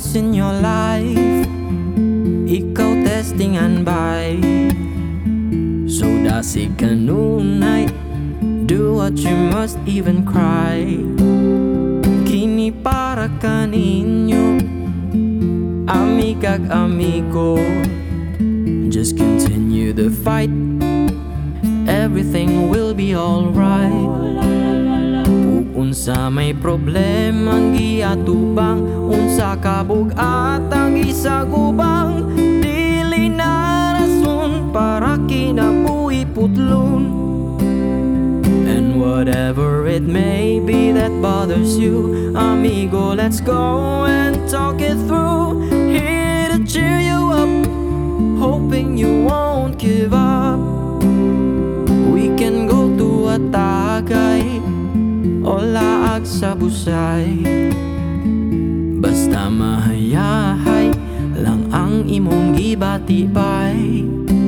once in your life, ikaw testingan by. So dasig kanunay, do what you must even cry. Kini para kaninyo, amigag amigo. Just continue the fight, everything will be alright. Unsa may problema ang giatubang, unsa kabug at ang gisagubang, dili na rason para kinabuhi putlon. And whatever it may be that bothers you, amigo, let's go and talk it through. Here to cheer you up, hoping you won't give up. We can go to a Tagay o laag sa busay, basta mahayahay lang ang imong gibatibay.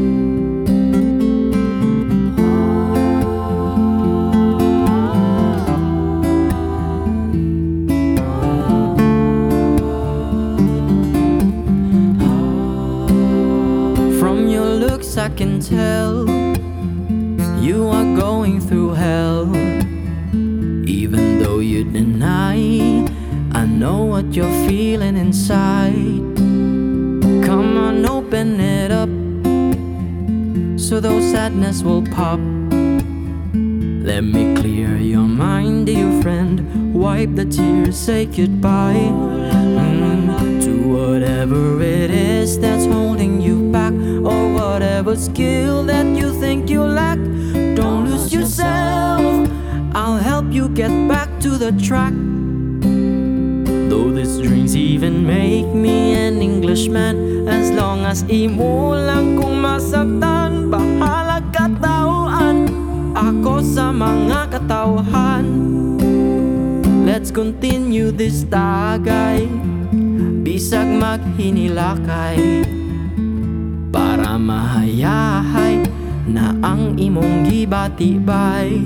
From your looks I can tell you are going through hell. Even though you deny, I know what you're feeling inside. Come on, open it up, so those sadness will pop. Let me clear your mind, dear friend. Wipe the tears, say goodbye to whatever it is that's holding you back, or whatever skill that you think you lack. Don't lose yourself, I'll help you get back to the track. Though these drinks even make me an Englishman, as long as imo lang kung masaktan, bahala katauhan, ako sa mga katauhan. Let's continue this Tagay, bisag maghinilakay, para mahayahay na ang imong gibatibay.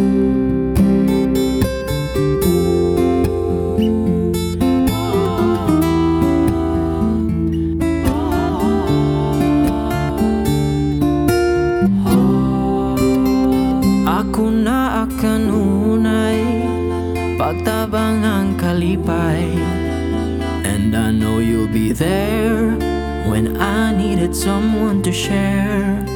Ako na kanunay, pagtabang ang kalipay, and I know you'll be there when I needed someone to share.